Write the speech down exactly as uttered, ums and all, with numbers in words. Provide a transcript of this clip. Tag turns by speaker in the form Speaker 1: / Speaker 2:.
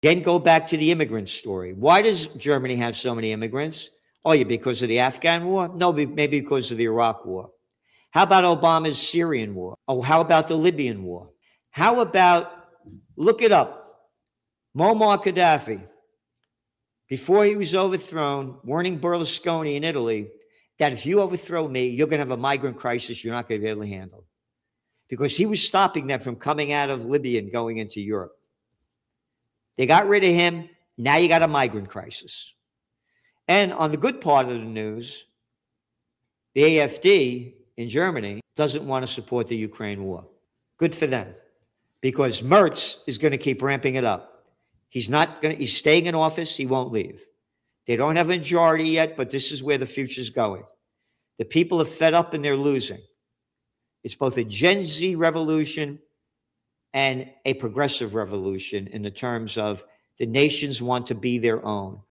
Speaker 1: Again, go back to the immigrant story. Why does Germany have so many immigrants? Oh, yeah, because of the Afghan war? No, maybe because of the Iraq war. How about Obama's Syrian war? Oh, how about the Libyan war? How about, look it up, Muammar Gaddafi, before he was overthrown, warning Berlusconi in Italy that if you overthrow me, you're going to have a migrant crisis you're not going to be able to handle. Because he was stopping them from coming out of Libya and going into Europe. They got rid of him. Now you got a migrant crisis. And on the good part of the news, the A F D in Germany doesn't want to support the Ukraine war. Good for them. Because Merz is going to keep ramping it up. He's not going to, he's staying in office. He won't leave. They don't have a majority yet, but this is where the future's going. The people are fed up and they're losing. It's both a Gen Z revolution and a progressive revolution in the terms of the nations want to be their own.